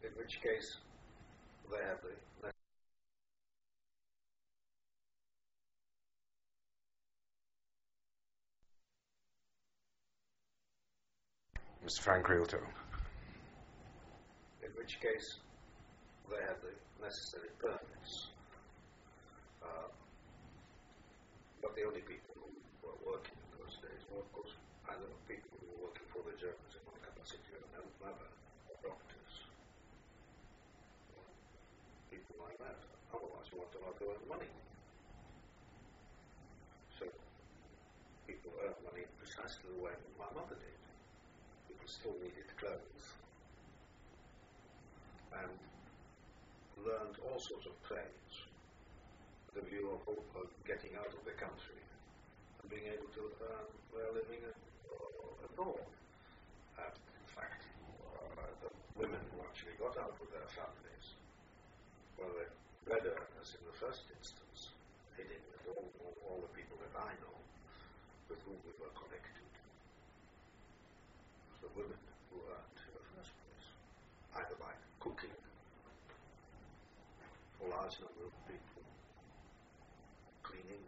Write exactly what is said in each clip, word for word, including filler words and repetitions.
in which case they have the Mister Frank Rialto. In which case they have the necessary permits. Uh, but the only people who were working in those days were, of course, either people who were working for the Germans in one capacity or another, or doctors, or people like that. Otherwise, you want to not earn money. So, people earn money precisely the way my mother did. People still needed clothes and learned all sorts of trades with the view of, of getting out of the country and being able to earn their living abroad. And in fact, uh, the women who actually got out with their families were the bread earners in the first instance. They did with all, all, all the people that I know with whom we were connected. The women who earned in the first place, either by cooking for a large number of people, cleaning,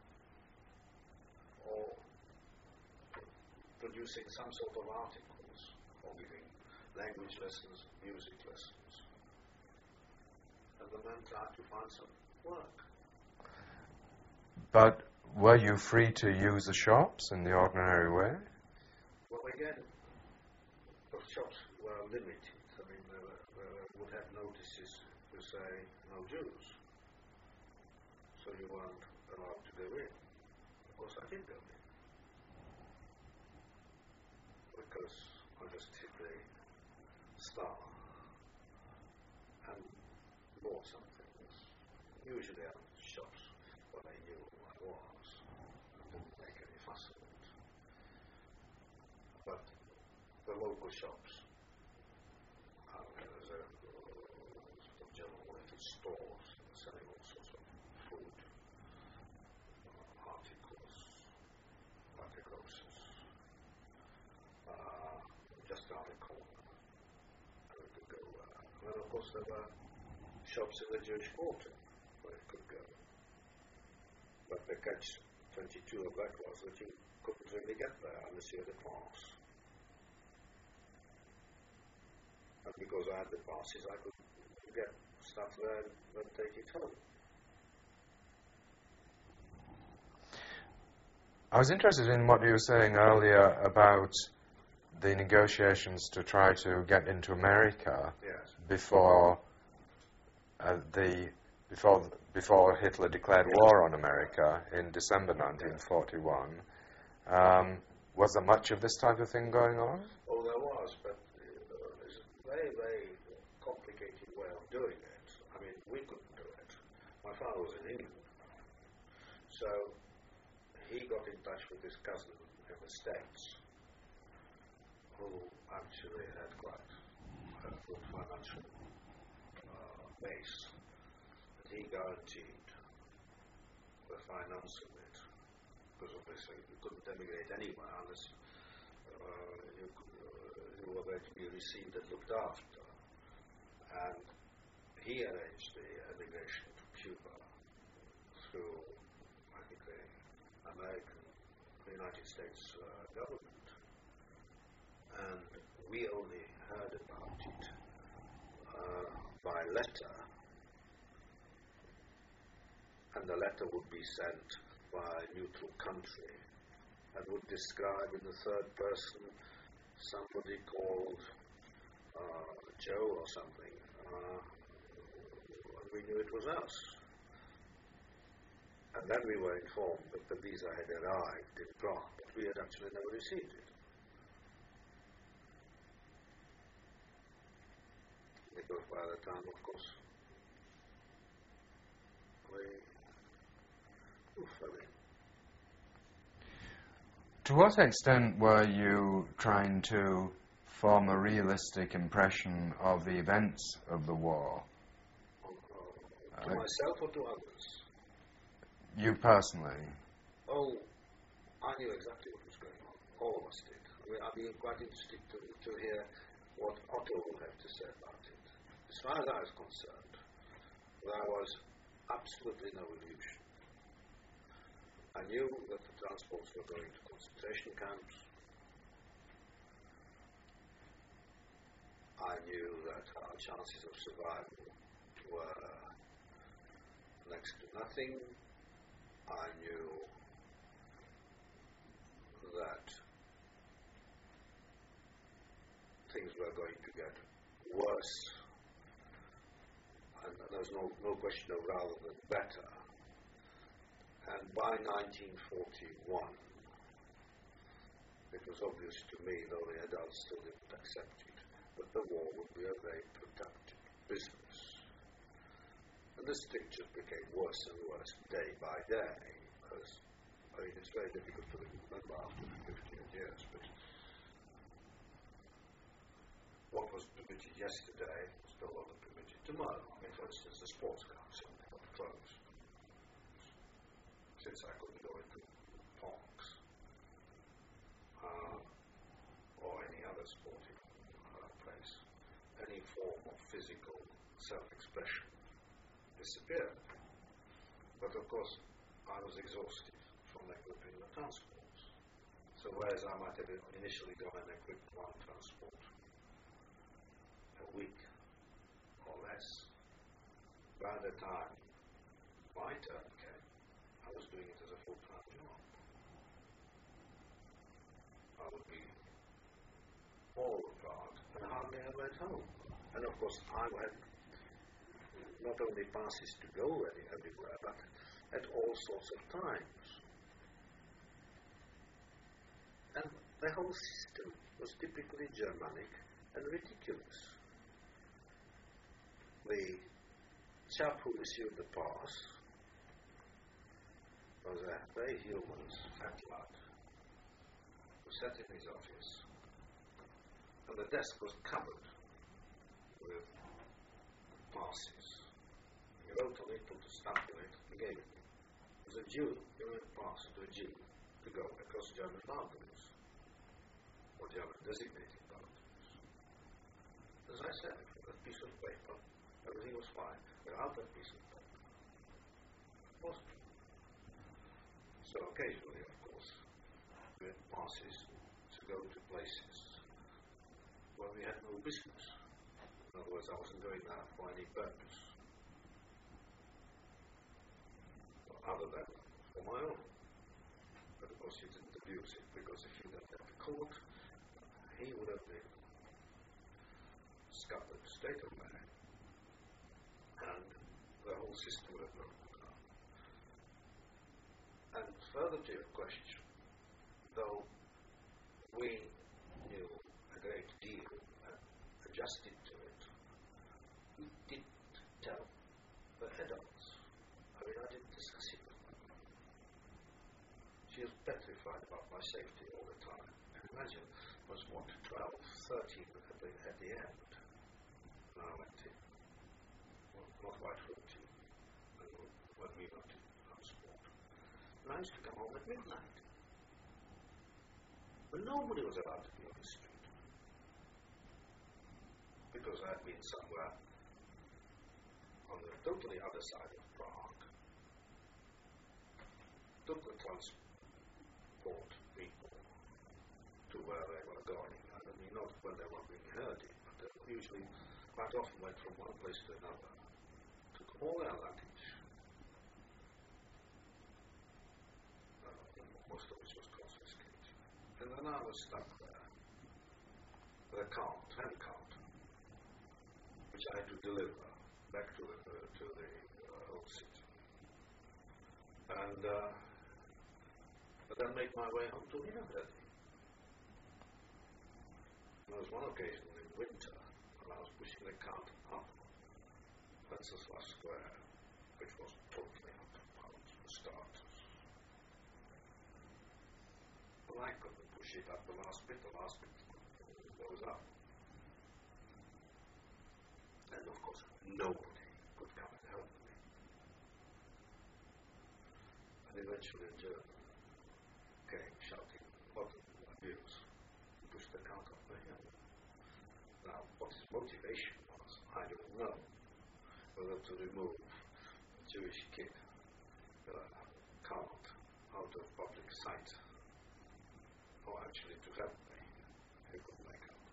or producing some sort of articles, or giving language lessons, music lessons. And the men tried to find some work. But were you free to use the shops in the ordinary way? Well, again, the shops were limited. I mean, they, were, they would have notices to say no Jews. So you weren't allowed to go in. Of course, I did go in. Because I just hit the star and bought some things. Usually out of shops where they knew who I was and didn't make any fuss of it. But the local shops, uh, there's a uh, sort of general little stores selling all sorts of food, uh, articles, like a grocer's, uh, just around the corner. And we could go. Uh, and then, of course, there were shops in the Jewish quarter where you could go. But the catch twenty-two of that was that you couldn't really get there unless you had a pass. And because I had the passes, I could get stuff there and then take it home. I was interested in what you were saying earlier about the negotiations to try to get into America Yes. before uh, the before before Hitler declared Yes. war on America in December nineteen forty-one. Um, was there much of this type of thing going on? Oh, there was, but uh, it's a very, very complicated way of doing it. I mean, we couldn't do it. My father was in England, so he got in touch with his cousin in the States, who actually had quite a good financial uh, base. And he guaranteed the finance of it, because obviously you couldn't emigrate anywhere unless uh, you, uh, you were going to be received and looked after. And he arranged the emigration to Cuba through, I think, the American, the United States uh, government. And we only heard about it uh, by letter. And the letter would be sent by a neutral country and would describe in the third person somebody called uh, Joe or something. Uh, and we knew it was us. And then we were informed that the visa had arrived in Prague, but we had actually never received it. Because by the time, of course, we oof, I mean, To what extent were you trying to form a realistic impression of the events of the war? uh, to uh, myself or to others? You personally? Oh, I knew exactly what was going on. All of us did. I mean, I'd be quite interested to, to hear what Otto will have to say about it. as far as I was concerned, there was absolutely no illusion. I knew that the transports were going to concentration camps. I knew that our chances of survival were next to nothing. I knew that things were going to get worse, and there was no, no question of rather than better. And by nineteen forty-one, it was obvious to me, though the adults still didn't accept it, that the war would be a very productive business. And this picture became worse and worse day by day, because I mean, it's very difficult to remember after fifteen years, but what was permitted yesterday is no longer permitted tomorrow. I mean, for instance, the sports council got closed. Since I couldn't go into parks uh, or any other sporting uh, place, any form of physical self-expression disappeared. But of course, I was exhausted from equipping the transports. So whereas I might have initially gone and equipped one transport a week or less, by the time my turn came, I was doing it as a full-time job. I would be all apart and hardly ever at home. And of course, I had not only passes to go any, everywhere, but at all sorts of times. And the whole system was typically Germanic and ridiculous. The chap who issued the pass was a very human fat lad who sat in his office, and the desk was covered with passes. He wrote on it, put a stamp on it, and gave it. It was a Jew, giving a pass to a Jew to go across German boundaries, or German designated boundaries. As I said, that piece of paper, everything was fine. Without that piece of paper, it wasn't. So occasionally, of course, we had passes to go to places where we had no business. In other words, I wasn't going there for any purpose other than for my own. But of course, he didn't abuse it, because if he went at the court, he would have been scuppered straight away, and the whole system would have broken down. And further to your question, though we knew a great deal and adjusted to it, we didn't tell the adults. I mean, I didn't discuss it with them. She was petrified about my safety all the time. And imagine, it was what, twelve, thirteen at the, at the end. And I went in. Well, not quite fourteen, when we went in transport. And I used to come home at midnight. But nobody was allowed to be on the street, because I had been somewhere on the totally other side of Prague, took the transport people to where they were going. I mean, not when they were being herded, but they usually quite often went from one place to another, took all their luggage, uh, most of which was confiscated. And then I was stuck there with a cart, hand cart, which I had to deliver back to the, uh, to the uh, old city. And uh, but then make my way home to Wienerwelle. There was one occasion in winter when I was pushing the cart up Wenceslas Square, which was totally occupied for starters. Well, I couldn't push it up the last bit, the last bit goes up. And of course, nobody could come and help me. And eventually a German came shouting what abuse, pushed the cart up the hill. Now, what his motivation was, I don't know. whether to remove a Jewish kid, uh, count out of public sight, or actually to help me, he couldn't make out.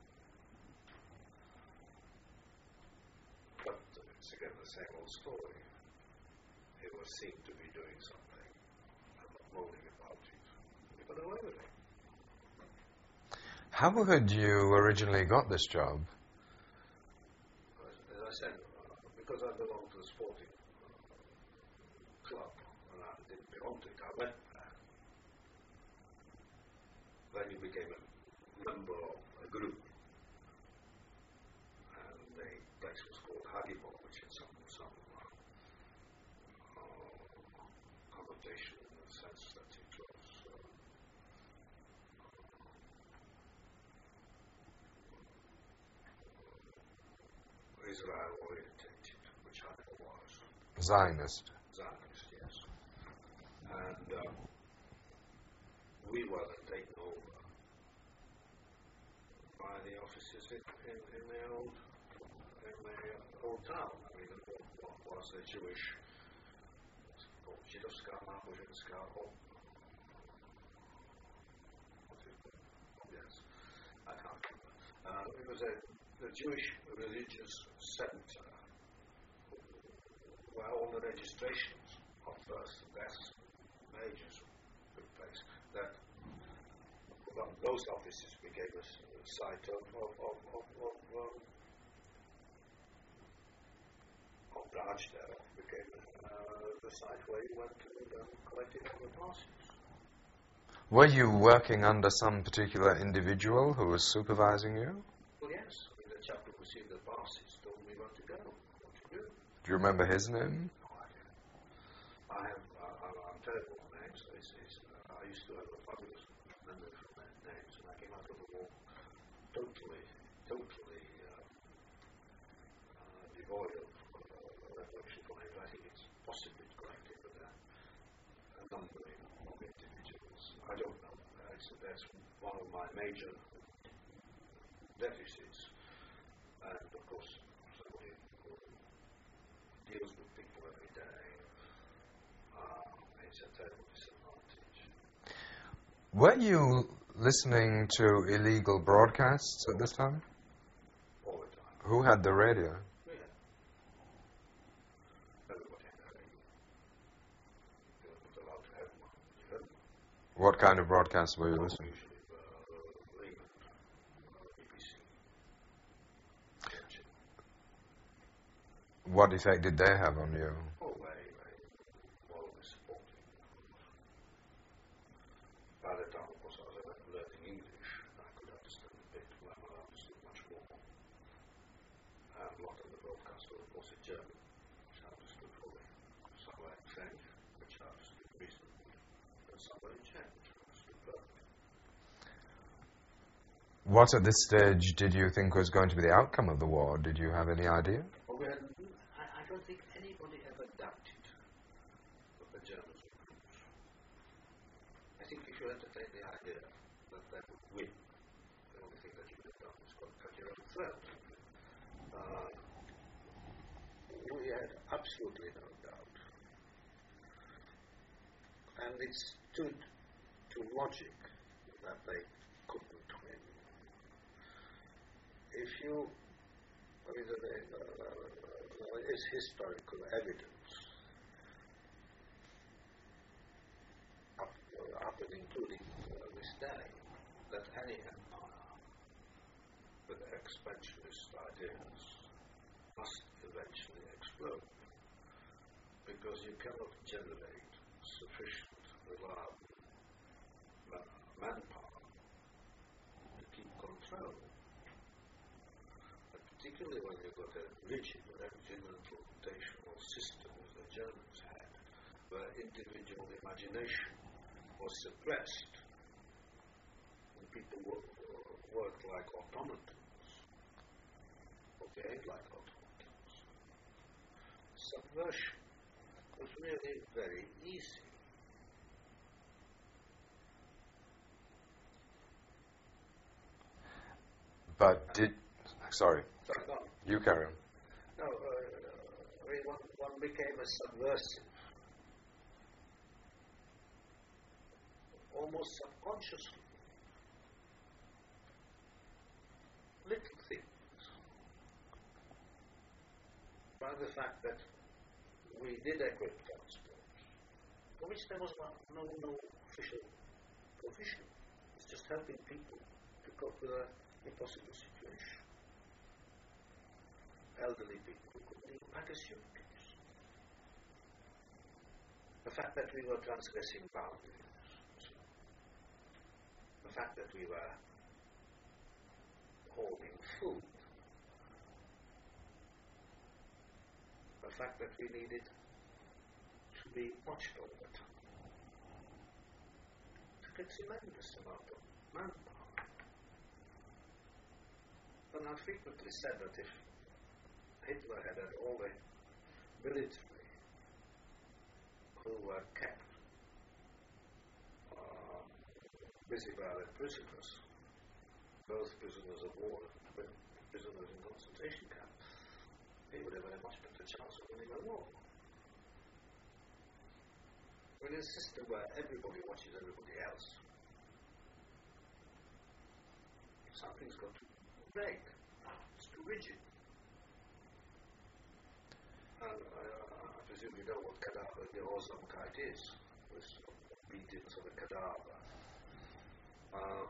But it's again the same old story. He was seen to be doing something, and not moaning about it. He got away with it. How had you originally got this job? As I said, uh, because I belonged to a sporting uh, club, and I didn't belong to it, I went there. Then you became a member of a group, and the place was called Hagibor, which had some, some uh, connotation in the sense that it was uh, Israel orientated, which I never was. Zionist. Zionist, yes. And uh, we were then taken over by the offices in, in, in the old in the old town. I mean, what, what was the Jewish Židovská náboženská ob, yes, I can't remember. Uh, it was a the Jewish religious center where all the registrations of births and deaths, marriages took place. That well, those offices became a site of of of of, of, um, of branch there became uh, the site where you went and um, collected all the passes. Were you working under some particular individual who was supervising you? Well, yes. I mean, the chap who received the passes told me where to go, what to do. Do you remember his name? No idea. I have, uh, I'm, I'm terrible with names. It's, it's, uh, I used to have a fabulous memory for names, and I came out of the war totally, totally uh, uh, devoid of uh, recollection for names. I think it's possibly corrected, but there are a number of individuals. I don't know. That's, that's one of my major deficits. And of course, somebody who deals with people every day, uh, it's a terrible disadvantage. Were you listening to illegal broadcasts at this time? All the time. Who had the radio? Yeah. Everybody had a radio. You were not allowed to have one. You had one. What kind of broadcasts were you listening to? Usually uh, England, uh, B B C. What effect did they have on you? Oh, very, very morally supporting. By the time, of course, I was learning English, I could understand a bit, well, I understood much more. And a lot of the broadcasts were, of course, in German, which I understood fully. Some were in French, which I understood reasonably, and some were in Czech, which I understood perfectly. What at this stage did you think was going to be the outcome of the war? Did you have any idea? Well, we had, I, I don't think anybody ever doubted what the Germans would lose. I think if you entertain the idea that they would win, the only thing that you could have done is cut cut your own throat. Uh, we had absolutely no doubt. And it stood to logic that they couldn't win. If you, I mean, there uh, is historical evidence up, uh, up and including uh, this day that any empire with expansionist ideas must eventually explode, because you cannot generate sufficient reliable ma- manpower to keep control. Particularly when you've got a rigid regimental rotational system as the Germans had, where individual imagination was suppressed and people work, worked like automatons, or behaved like automatons. Subversion was really very easy. But did... Sorry. Sorry, no. You carry on. No, uh, I mean, one, one became a subversive, almost subconsciously. Little things. By the fact that we did equip transport, for which there was no, no, no official provision. It's just helping people to cope with an impossible situation. Elderly people who couldn't even pack a suitcase. The fact that we were transgressing boundaries. The fact that we were holding food. The fact that we needed to be watched all the time. It took a tremendous amount of manpower. And I frequently said that if Hitler had had all the military who were kept uh, busy by their prisoners, both prisoners of war and prisoners in concentration camps, he would have had a much better chance of winning a war. In a system where everybody watches everybody else, something's got to break. It's too rigid. And uh, I presume you know what cadaver the Ozamkite is, this obedience of a cadaver. Uh,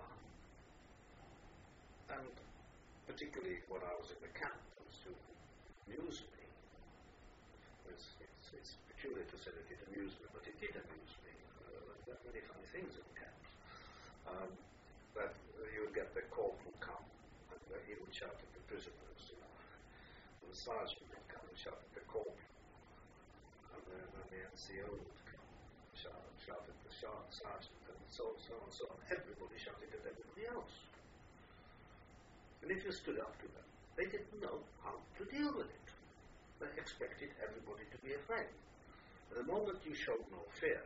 and particularly when I was in the camp, it was to amuse me. It's, it's, it's peculiar to say that it amused me, but it did amuse me. Uh, there are many funny things in camps. Um, that uh, you would get the corporal come, and uh, he would shout at the prisoners, you know, and the sergeant would come and shout at the corporal, and then uh, the N C O would come and shout, shout at the sergeant, and so on, so on, so on. Everybody shouted at everybody else. And if you stood up to them, they didn't know how to deal with it. They expected everybody to be afraid. The moment you showed no fear,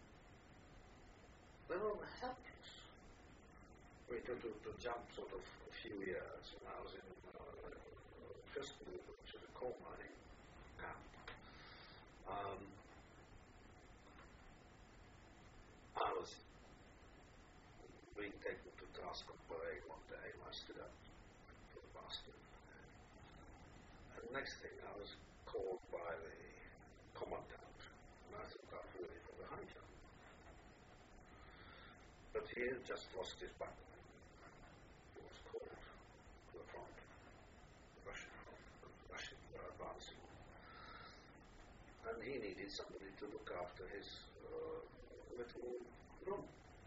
they were helpless. We to, to, to jump sort of a few years when I was in uh, first school, which is a coal mining camp. Um, I was being taken to task on parade one day, and I stood up for the bastard. And the next thing, I was called by the commandant, and I thought I was ready for the high jump. But he had just lost his battle. He was called to the front, the Russian front, the Russian were advancing. And he needed somebody to look after his uh, little room.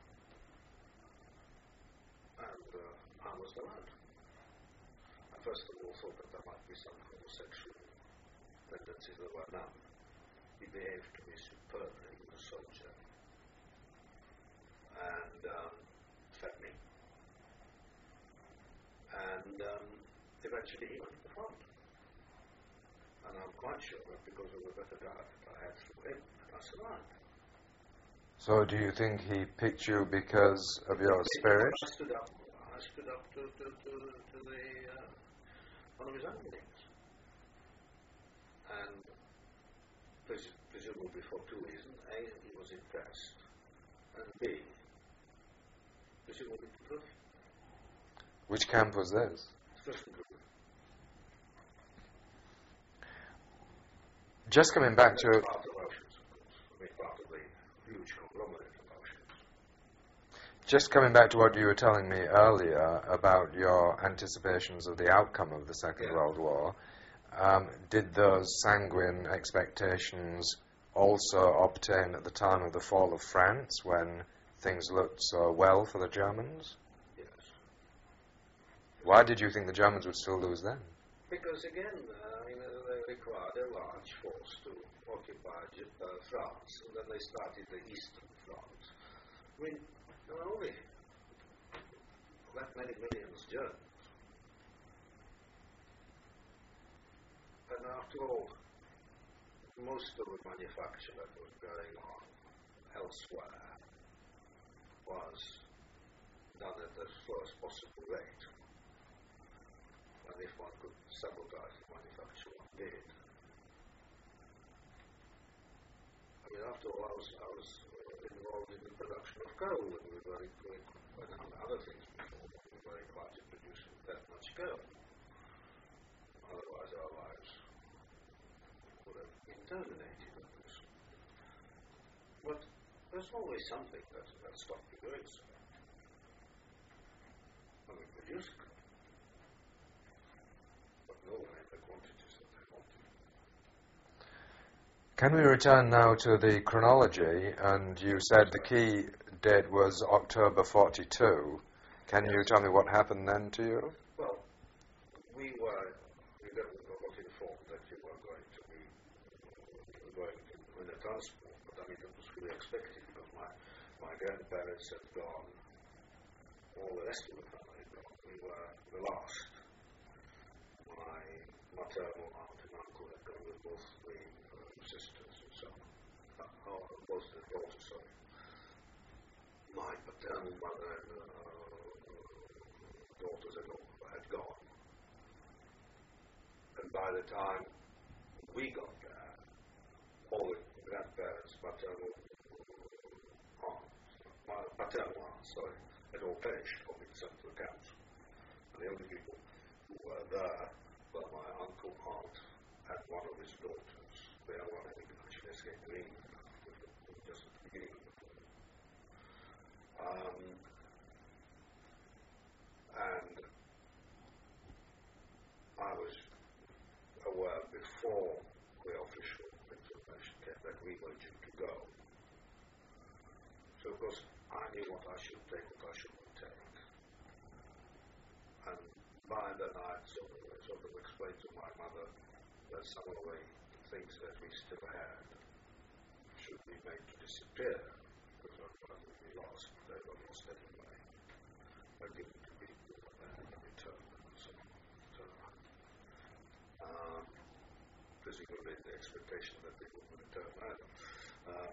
And uh, I was the lad. I first of all thought that there might be some homosexual tendencies. There were none. He behaved to me superbly. He was a soldier. And um, fed me. And um, eventually he went to the front. And I'm quite sure that because of the better diet that I had through him, I survived. So do you think he picked you because of your spirit? I stood up. I stood up to, to, to, to the uh, one of his underlings. And pres- presumably for two reasons. A, he was impressed. And B, presumably to prove. Which camp was this? Fürstengrube. Just coming back to... Part of Auschwitz, of course. I mean, part of the huge conglomerate of Auschwitz. Just coming back to what you were telling me earlier about your anticipations of the outcome of the Second Yeah. World War, um, did those sanguine expectations also obtain at the time of the fall of France, when things looked so well for the Germans? Yes. Why did you think the Germans would still lose then? Because again, uh, I mean, uh, they required a large force to occupy uh, France, and then they started the eastern front. I mean, there were only that many millions Germans. And after all, most of the manufacture that was going on elsewhere was done at the slowest possible rate. And if one could sabotage the manufacture, one did. I mean, after all, I was, I was uh, involved in the production of coal, and we were very quick, and other things before, we were required to produce that much coal. Otherwise, our lives would have been terminated. But there's always something that, that stopped you doing so. And we produced coal, but no one in the quantities that they wanted. Can we return now to the chronology? And you said the key date was October forty-two. Can yes. you tell me what happened then to you? Well, we were, we got, got informed that you were going to be going to, in a transport, but I mean, it was fully expected because my, my grandparents had gone, all the rest of the family had gone. We were the last. My maternal aunt and uncle had gone with both the sisters and so on. Uh, oh, both the daughters, sorry. My paternal mother and uh, daughters had, had gone. And by the time we got there, all the grandparents, paternal aunts, my paternal aunts, sorry, had all perished or been sent to the camps. And the only people who were there were my uncle, aunt, and one of his daughters. The other one had actually escaped to England just at the beginning of the war. Um, and I was aware before the official information came that we were due to go. So of course I knew what I should take, what I shouldn't take. And by then I sort of, sort of explained to my mother that some of the things that we still had should be made to disappear, because otherwise would be lost. They were lost anyway. They given to people that they had to return. So, so um, presumably the expectation that people would return either. Um,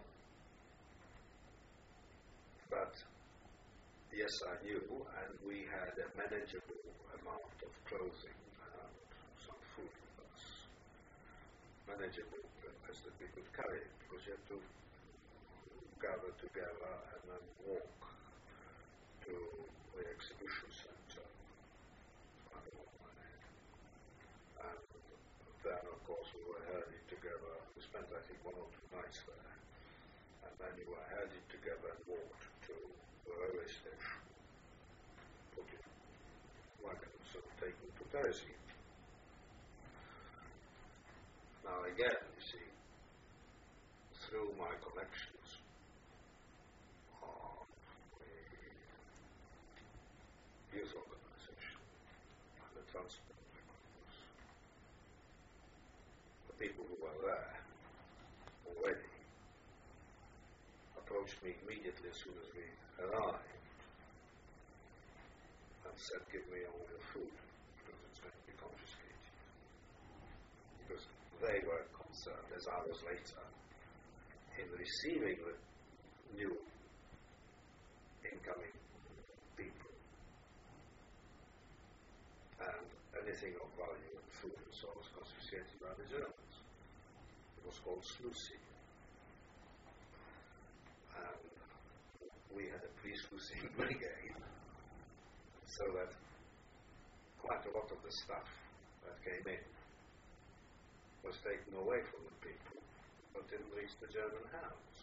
but yes, I knew, and we had a manageable amount of clothing and some food with us. Manageable as that we could carry it, because you have to gather together and then walk to the exhibition centre. And then, of course, we were herded together. We spent, I think, one or two nights there. And then you were herded together and walked to the railway station, put in wagons and taken to Terezin. Now again, you see, through my connections of the youth organization and the transport networks, the people who were there already approached me immediately as soon as we arrived and said, give me all your food, because it's going to be confiscated. Because they were concerned, as I was later, in receiving the new incoming people. And anything of value and food and so on was confiscated by the Germans. It was called sluicing. And we had a pre-sluicing brigade, so that quite a lot of the stuff that came in was taken away from the people, but didn't reach the German hands.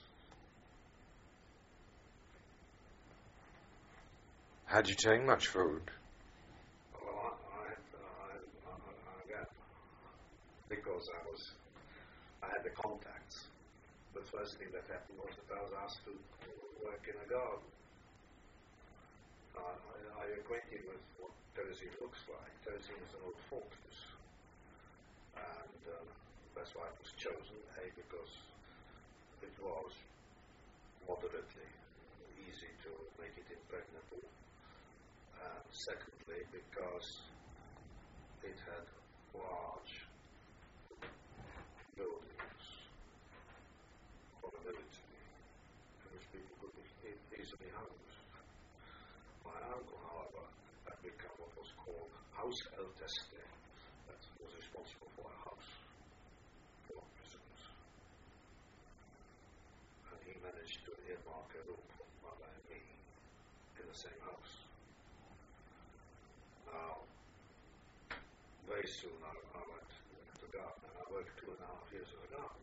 Had you taken much food? Well, I, I, I, I, I again, because I was, I had the contacts. The first thing that happened was that I was asked to work in a garden. Uh, I, I acquainted with what Terezin looks like. Terezin is an old fortress. And um, that's why it was chosen, A, because it was moderately easy to make it impregnable, and secondly, because it had large buildings for the military, in which people could be easily housed. My uncle, however, had become what was called Hausälteste. That was responsible for a house for prisoners. earmark a room for Mother and me in the same house. Now, very soon I, I went to garden, and I worked two and a half years as a gardener.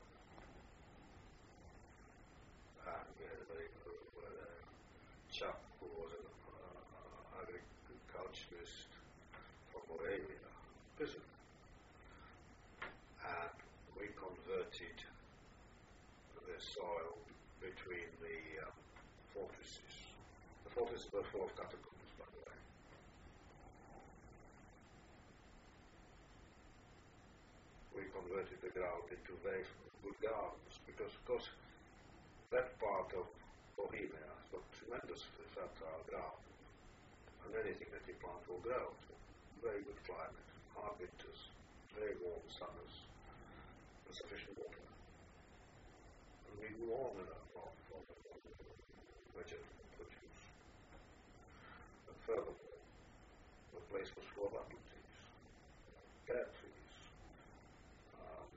And we had a very good uh, chap who was an uh, agriculturist from Moravia, prison. And we converted the soil between the um, fortresses. The fortresses were full of catacombs, by the way. We converted the ground into very good gardens because, of course, that part of Bohemia has got tremendously fertile ground, and anything that you plant will grow. Very good climate, hard winters, very warm summers, and sufficient water. And we grew on and on for vegetable produce. And furthermore, the place was full of apple trees, pear trees, um,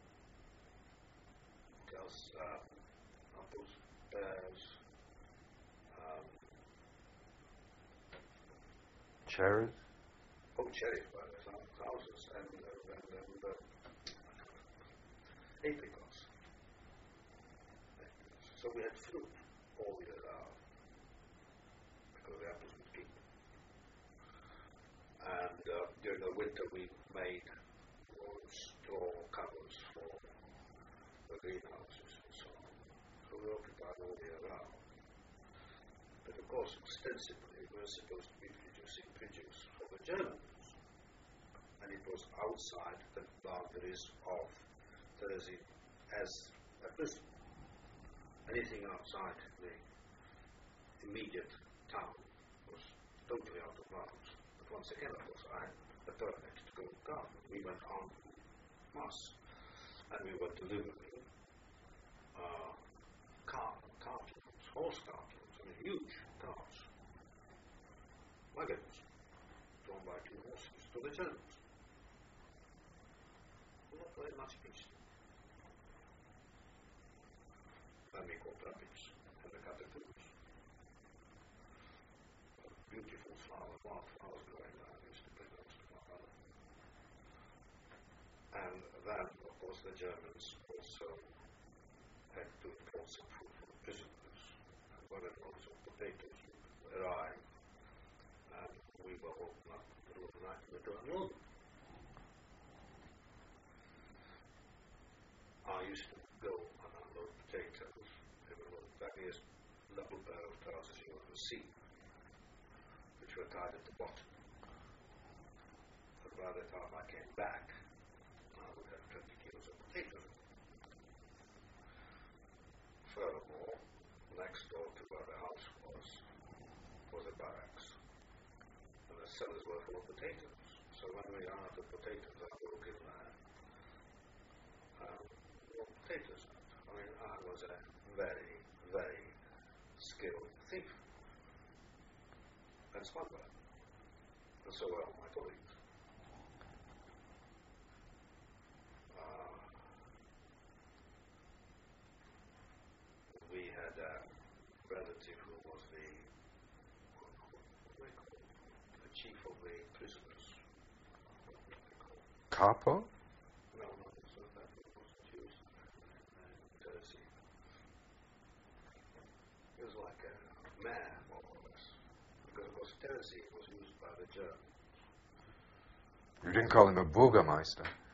else, uh, apples, pears, um, cherries. Oh, cherries by the thousands, and, uh, and, and uh, apricots. So we had fruit all year round because the apples would keep. And uh, during the winter we made straw covers for the greenhouses and so on. So we occupied all year round. But of course, ostensibly, we were supposed to be producing produce for the Germans. And it was outside the boundaries of Terzi as a prison. Anything outside the immediate town was totally out of bounds. But once again, of course, I had a permit to go garden. We went on mass, and we were delivering uh, car, cartloads, horse cartloads, I mean huge cars, wagons, drawn by two horses, to the Germans. Not very much peace. And we caught rabbits and the catacombs. Beautiful flowers, wild flowers growing there. I used to play those to my father. And then, of course, the Germans also had to import some food for the prisoners. And wagons of potatoes would arrive, and we were woken up in the middle of the night and we were unload them. I used to go and unload potatoes. They were exactly as double pair of trousers you ever see, which were tied at the bottom. But by the time I came back, I would have twenty kilos of potatoes. Furthermore, next door to where the house was, was a barracks. And the cellars were full of potatoes. So when we ran out of potatoes, I broke in there. Um, potatoes. I mean, I was a very, very skilled thief and smuggler, and so were all my colleagues. Uh, we had a relative who was the, what do they call it? The chief of the prisoners. Capo? No, no, so that was Jews. It was like a mayor, more or less, because of course Terzi was used by the Germans. You didn't call him a Bürgermeister?